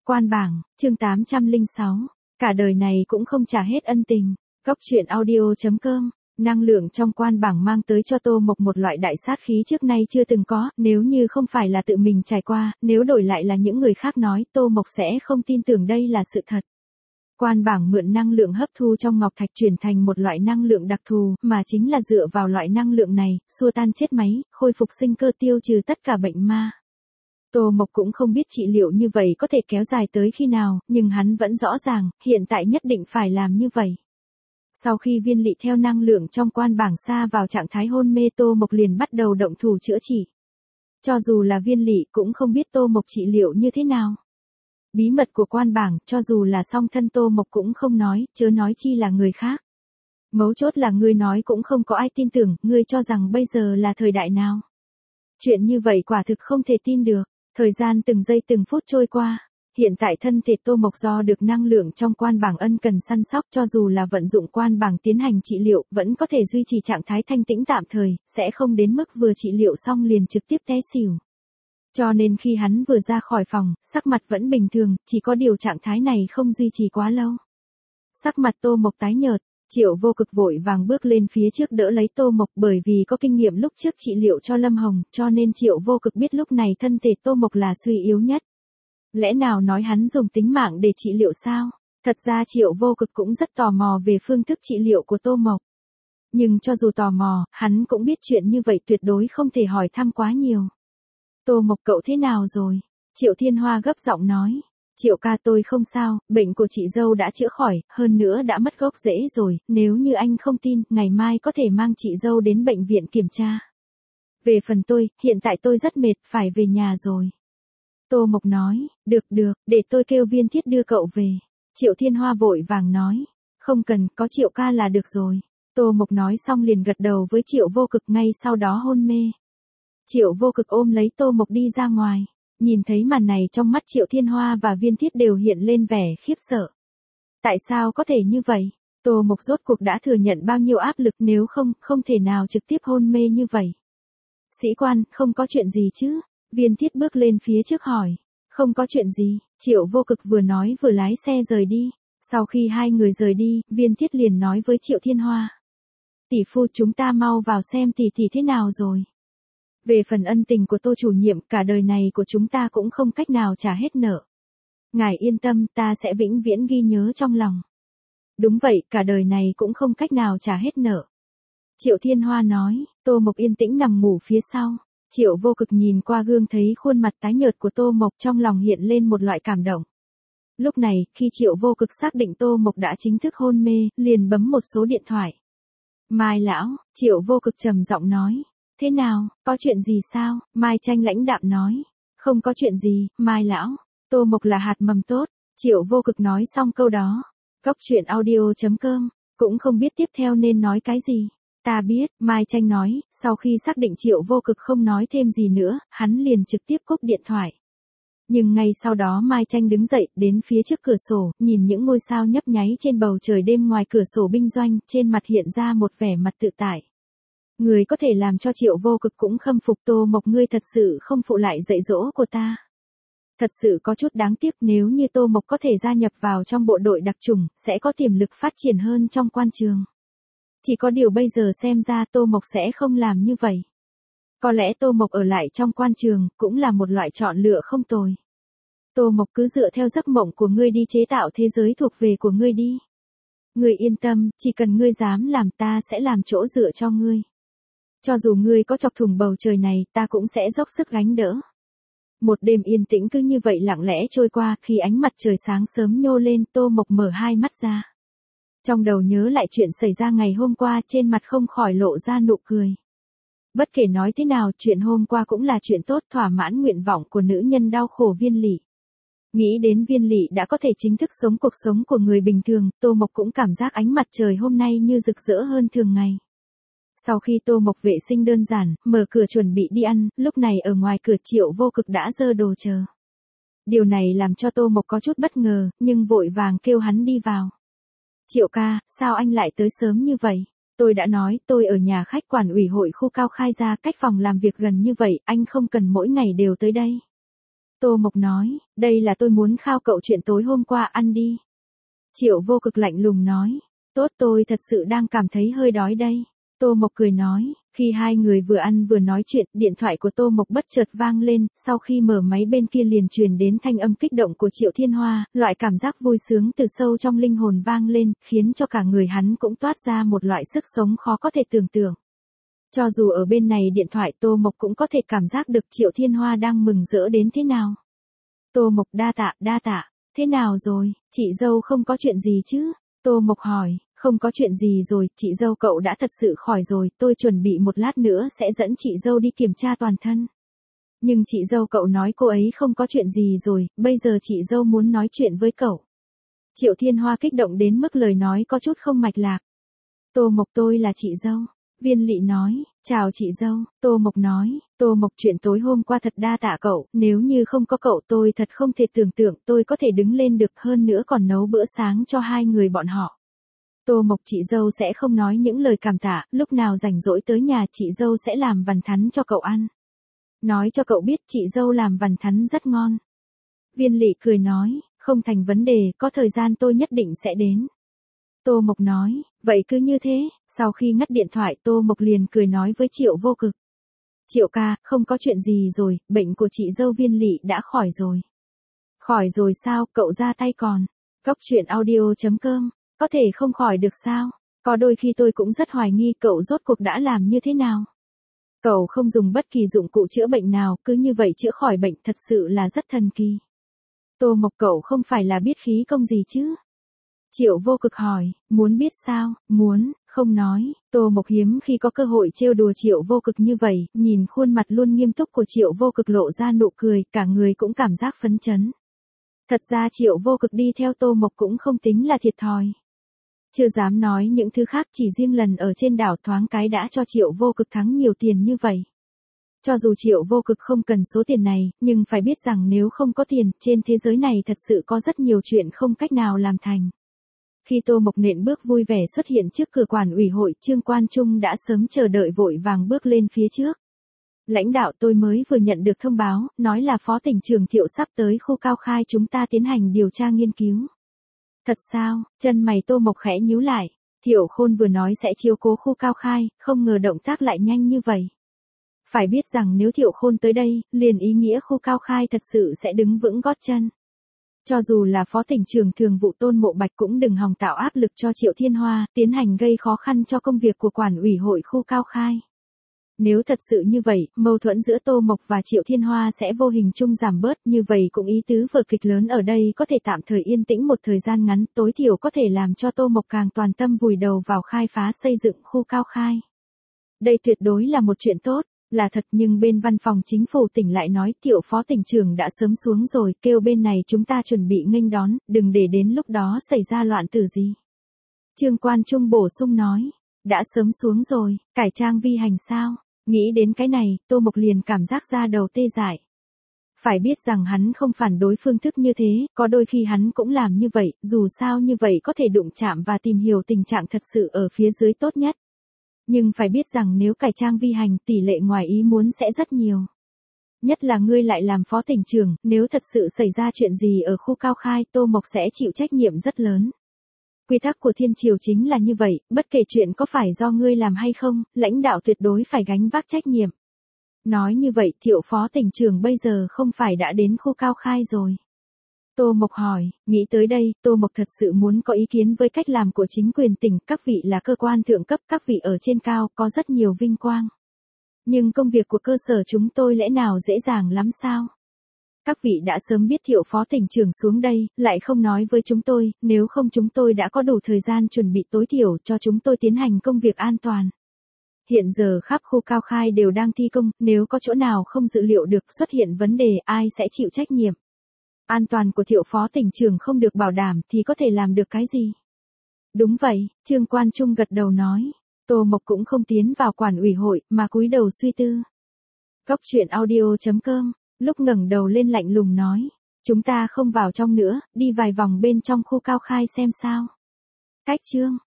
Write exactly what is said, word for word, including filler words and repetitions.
Quan bảng, chương tám trăm lẻ sáu. Cả đời này cũng không trả hết ân tình. Góc truyện audio chấm com. Năng lượng trong quan bảng mang tới cho Tô Mộc một loại đại sát khí trước nay chưa từng có, nếu như không phải là tự mình trải qua, nếu đổi lại là những người khác nói, Tô Mộc sẽ không tin tưởng đây là sự thật. Quan bảng mượn năng lượng hấp thu trong ngọc thạch chuyển thành một loại năng lượng đặc thù, mà chính là dựa vào loại năng lượng này, xua tan chết máy, khôi phục sinh cơ, tiêu trừ tất cả bệnh ma. Tô Mộc cũng không biết trị liệu như vậy có thể kéo dài tới khi nào, nhưng hắn vẫn rõ ràng, hiện tại nhất định phải làm như vậy. Sau khi viên lỵ theo năng lượng trong quan bảng xa vào trạng thái hôn mê, Tô Mộc liền bắt đầu động thủ chữa trị. Cho dù là viên lỵ cũng không biết Tô Mộc trị liệu như thế nào. Bí mật của quan bảng, cho dù là song thân Tô Mộc cũng không nói, chớ nói chi là người khác. Mấu chốt là ngươi nói cũng không có ai tin tưởng, ngươi cho rằng bây giờ là thời đại nào. Chuyện như vậy quả thực không thể tin được. Thời gian từng giây từng phút trôi qua. Hiện tại thân thể Tô Mộc do được năng lượng trong quan bảng ân cần săn sóc, cho dù là vận dụng quan bảng tiến hành trị liệu, vẫn có thể duy trì trạng thái thanh tĩnh tạm thời, sẽ không đến mức vừa trị liệu xong liền trực tiếp té xỉu. Cho nên khi hắn vừa ra khỏi phòng, sắc mặt vẫn bình thường, chỉ có điều trạng thái này không duy trì quá lâu. Sắc mặt Tô Mộc tái nhợt, Triệu Vô Cực vội vàng bước lên phía trước đỡ lấy Tô Mộc, bởi vì có kinh nghiệm lúc trước trị liệu cho Lâm Hồng, cho nên Triệu Vô Cực biết lúc này thân thể Tô Mộc là suy yếu nhất. Lẽ nào nói hắn dùng tính mạng để trị liệu sao? Thật ra Triệu Vô Cực cũng rất tò mò về phương thức trị liệu của Tô Mộc. Nhưng cho dù tò mò, hắn cũng biết chuyện như vậy tuyệt đối không thể hỏi thăm quá nhiều. Tô Mộc cậu thế nào rồi? Triệu Thiên Hoa gấp giọng nói. Triệu ca tôi không sao, bệnh của chị dâu đã chữa khỏi, hơn nữa đã mất gốc rễ rồi, nếu như anh không tin, ngày mai có thể mang chị dâu đến bệnh viện kiểm tra. Về phần tôi, hiện tại tôi rất mệt, phải về nhà rồi. Tô Mộc nói, được được, để tôi kêu Viên Thiết đưa cậu về. Triệu Thiên Hoa vội vàng nói, không cần, có Triệu ca là được rồi. Tô Mộc nói xong liền gật đầu với Triệu Vô Cực, ngay sau đó hôn mê. Triệu Vô Cực ôm lấy Tô Mộc đi ra ngoài. Nhìn thấy màn này trong mắt Triệu Thiên Hoa và Viên Thiết đều hiện lên vẻ khiếp sợ. Tại sao có thể như vậy? Tô Mộc rốt cuộc đã thừa nhận bao nhiêu áp lực, nếu không, không thể nào trực tiếp hôn mê như vậy. Sĩ quan, không có chuyện gì chứ? Viên Thiết bước lên phía trước hỏi. Không có chuyện gì, Triệu Vô Cực vừa nói vừa lái xe rời đi. Sau khi hai người rời đi, Viên Thiết liền nói với Triệu Thiên Hoa. Tỷ phu, chúng ta mau vào xem tỷ tỷ thế nào rồi. Về phần ân tình của Tô chủ nhiệm, cả đời này của chúng ta cũng không cách nào trả hết nợ. Ngài yên tâm, ta sẽ vĩnh viễn ghi nhớ trong lòng. Đúng vậy, cả đời này cũng không cách nào trả hết nợ. Triệu Thiên Hoa nói. Tô Mộc yên tĩnh nằm ngủ phía sau. Triệu Vô Cực nhìn qua gương thấy khuôn mặt tái nhợt của Tô Mộc, trong lòng hiện lên một loại cảm động. Lúc này, khi Triệu Vô Cực xác định Tô Mộc đã chính thức hôn mê, liền bấm một số điện thoại. Mai lão, Triệu Vô Cực trầm giọng nói. Thế nào, có chuyện gì sao? Mai Tranh lãnh đạm nói. Không có chuyện gì, Mai lão. Tô Mộc là hạt mầm tốt. Triệu Vô Cực nói xong câu đó. Góc truyện audio chấm com. Cũng không biết tiếp theo nên nói cái gì. Ta biết, Mai Tranh nói, sau khi xác định Triệu Vô Cực không nói thêm gì nữa, hắn liền trực tiếp cúp điện thoại. Nhưng ngay sau đó Mai Tranh đứng dậy, đến phía trước cửa sổ, nhìn những ngôi sao nhấp nháy trên bầu trời đêm ngoài cửa sổ binh doanh, trên mặt hiện ra một vẻ mặt tự tại. Người có thể làm cho Triệu Vô Cực cũng khâm phục. Tô Mộc, ngươi thật sự không phụ lại dạy dỗ của ta. Thật sự có chút đáng tiếc, nếu như Tô Mộc có thể gia nhập vào trong bộ đội đặc chủng, sẽ có tiềm lực phát triển hơn trong quan trường. Chỉ có điều bây giờ xem ra Tô Mộc sẽ không làm như vậy. Có lẽ Tô Mộc ở lại trong quan trường, cũng là một loại chọn lựa không tồi. Tô Mộc cứ dựa theo giấc mộng của ngươi đi chế tạo thế giới thuộc về của ngươi đi. Ngươi yên tâm, chỉ cần ngươi dám làm, ta sẽ làm chỗ dựa cho ngươi. Cho dù ngươi có chọc thủng bầu trời này, ta cũng sẽ dốc sức gánh đỡ. Một đêm yên tĩnh cứ như vậy lặng lẽ trôi qua, khi ánh mặt trời sáng sớm nhô lên, Tô Mộc mở hai mắt ra. Trong đầu nhớ lại chuyện xảy ra ngày hôm qua, trên mặt không khỏi lộ ra nụ cười. Bất kể nói thế nào, chuyện hôm qua cũng là chuyện tốt, thỏa mãn nguyện vọng của nữ nhân đau khổ Viên Lỵ. Nghĩ đến Viên Lỵ đã có thể chính thức sống cuộc sống của người bình thường, Tô Mộc cũng cảm giác ánh mặt trời hôm nay như rực rỡ hơn thường ngày. Sau khi Tô Mộc vệ sinh đơn giản, mở cửa chuẩn bị đi ăn, lúc này ở ngoài cửa Triệu Vô Cực đã dơ đồ chờ. Điều này làm cho Tô Mộc có chút bất ngờ, nhưng vội vàng kêu hắn đi vào. Triệu ca, sao anh lại tới sớm như vậy? Tôi đã nói, tôi ở nhà khách quản ủy hội khu Cao Khai ra, cách phòng làm việc gần như vậy, anh không cần mỗi ngày đều tới đây. Tô Mộc nói, đây là tôi muốn khao cậu chuyện tối hôm qua, ăn đi. Triệu Vô Cực lạnh lùng nói, tốt, tôi thật sự đang cảm thấy hơi đói đây. Tô Mộc cười nói, khi hai người vừa ăn vừa nói chuyện, điện thoại của Tô Mộc bất chợt vang lên, sau khi mở máy bên kia liền truyền đến thanh âm kích động của Triệu Thiên Hoa, loại cảm giác vui sướng từ sâu trong linh hồn vang lên, khiến cho cả người hắn cũng toát ra một loại sức sống khó có thể tưởng tượng. Cho dù ở bên này điện thoại Tô Mộc cũng có thể cảm giác được Triệu Thiên Hoa đang mừng rỡ đến thế nào. Tô Mộc đa tạ, đa tạ, thế nào rồi, chị dâu không có chuyện gì chứ? Tô Mộc hỏi, không có chuyện gì rồi, chị dâu cậu đã thật sự khỏi rồi, tôi chuẩn bị một lát nữa sẽ dẫn chị dâu đi kiểm tra toàn thân. Nhưng chị dâu cậu nói cô ấy không có chuyện gì rồi, bây giờ chị dâu muốn nói chuyện với cậu. Triệu Thiên Hoa kích động đến mức lời nói có chút không mạch lạc. Tô Mộc, tôi là chị dâu. Viên Lị nói, chào chị dâu. Tô Mộc nói, Tô Mộc, chuyện tối hôm qua thật đa tạ cậu, nếu như không có cậu tôi thật không thể tưởng tượng tôi có thể đứng lên được, hơn nữa còn nấu bữa sáng cho hai người bọn họ. Tô Mộc, chị dâu sẽ không nói những lời cảm tạ, lúc nào rảnh rỗi tới nhà chị dâu sẽ làm vằn thắn cho cậu ăn. Nói cho cậu biết chị dâu làm vằn thắn rất ngon. Viên Lị cười nói, không thành vấn đề, có thời gian tôi nhất định sẽ đến. Tô Mộc nói, vậy cứ như thế, sau khi ngắt điện thoại Tô Mộc liền cười nói với Triệu Vô Cực. Triệu ca, không có chuyện gì rồi, bệnh của chị dâu Viên Lị đã khỏi rồi. Khỏi rồi sao, cậu ra tay còn. Cốc truyện audio chấm com, có thể không khỏi được sao? Có đôi khi tôi cũng rất hoài nghi cậu rốt cuộc đã làm như thế nào. Cậu không dùng bất kỳ dụng cụ chữa bệnh nào, cứ như vậy chữa khỏi bệnh, thật sự là rất thần kỳ. Tô Mộc, cậu không phải là biết khí công gì chứ? Triệu Vô Cực hỏi, muốn biết sao? Muốn, không nói. Tô Mộc hiếm khi có cơ hội trêu đùa Triệu Vô Cực như vậy, nhìn khuôn mặt luôn nghiêm túc của Triệu Vô Cực lộ ra nụ cười, cả người cũng cảm giác phấn chấn. Thật ra Triệu Vô Cực đi theo Tô Mộc cũng không tính là thiệt thòi. Chưa dám nói những thứ khác, chỉ riêng lần ở trên đảo thoáng cái đã cho Triệu Vô Cực thắng nhiều tiền như vậy. Cho dù Triệu Vô Cực không cần số tiền này, nhưng phải biết rằng nếu không có tiền, trên thế giới này thật sự có rất nhiều chuyện không cách nào làm thành. Khi Tô Mộc nện bước vui vẻ xuất hiện trước cửa quản ủy hội, Trương Quan Trung đã sớm chờ đợi vội vàng bước lên phía trước. Lãnh đạo, tôi mới vừa nhận được thông báo, nói là Phó tỉnh trưởng Thiệu sắp tới khu Cao Khai chúng ta tiến hành điều tra nghiên cứu. Thật sao? Chân mày Tô Mộc khẽ nhíu lại. Thiệu Khôn vừa nói sẽ chiếu cố khu Cao Khai, không ngờ động tác lại nhanh như vậy. Phải biết rằng nếu Thiệu Khôn tới đây, liền ý nghĩa khu Cao Khai thật sự sẽ đứng vững gót chân. Cho dù là Phó tỉnh trưởng thường vụ Tôn Mộ Bạch cũng đừng hòng tạo áp lực cho Triệu Thiên Hoa, tiến hành gây khó khăn cho công việc của quản ủy hội khu Cao Khai. Nếu thật sự như vậy, mâu thuẫn giữa Tô Mộc và Triệu Thiên Hoa sẽ vô hình chung giảm bớt, như vậy cũng ý tứ vở kịch lớn ở đây có thể tạm thời yên tĩnh một thời gian ngắn, tối thiểu có thể làm cho Tô Mộc càng toàn tâm vùi đầu vào khai phá xây dựng khu Cao Khai. Đây tuyệt đối là một chuyện tốt, là thật, nhưng bên văn phòng chính phủ tỉnh lại nói Thiệu Phó tỉnh trưởng đã sớm xuống rồi, kêu bên này chúng ta chuẩn bị nghênh đón, đừng để đến lúc đó xảy ra loạn tử gì. Trương Quan Trung bổ sung nói, đã sớm xuống rồi, cải trang vi hành sao? Nghĩ đến cái này, Tô Mộc liền cảm giác da đầu tê dại. Phải biết rằng hắn không phản đối phương thức như thế, có đôi khi hắn cũng làm như vậy, dù sao như vậy có thể đụng chạm và tìm hiểu tình trạng thật sự ở phía dưới tốt nhất. Nhưng phải biết rằng nếu cải trang vi hành, tỷ lệ ngoài ý muốn sẽ rất nhiều. Nhất là ngươi lại làm phó tỉnh trưởng, nếu thật sự xảy ra chuyện gì ở khu Cao Khai, Tô Mộc sẽ chịu trách nhiệm rất lớn. Quy tắc của thiên triều chính là như vậy, bất kể chuyện có phải do ngươi làm hay không, lãnh đạo tuyệt đối phải gánh vác trách nhiệm. Nói như vậy, Thiệu Phó tỉnh trưởng bây giờ không phải đã đến khu Cao Khai rồi. Tô Mộc hỏi, nghĩ tới đây, Tô Mộc thật sự muốn có ý kiến với cách làm của chính quyền tỉnh, các vị là cơ quan thượng cấp, các vị ở trên cao, có rất nhiều vinh quang. Nhưng công việc của cơ sở chúng tôi lẽ nào dễ dàng lắm sao? Các vị đã sớm biết Thiệu Phó tỉnh trưởng xuống đây, lại không nói với chúng tôi, nếu không chúng tôi đã có đủ thời gian chuẩn bị tối thiểu cho chúng tôi tiến hành công việc an toàn. Hiện giờ khắp khu Cao Khai đều đang thi công, nếu có chỗ nào không dự liệu được xuất hiện vấn đề, ai sẽ chịu trách nhiệm? An toàn của Thiệu Phó tỉnh trưởng không được bảo đảm thì có thể làm được cái gì? Đúng vậy, Trương Quan Trung gật đầu nói. Tô Mộc cũng không tiến vào quản ủy hội, mà cúi đầu suy tư. Cốc truyện audio chấm com, lúc ngẩng đầu lên lạnh lùng nói. Chúng ta không vào trong nữa, đi vài vòng bên trong khu Cao Khai xem sao. Cách Trương.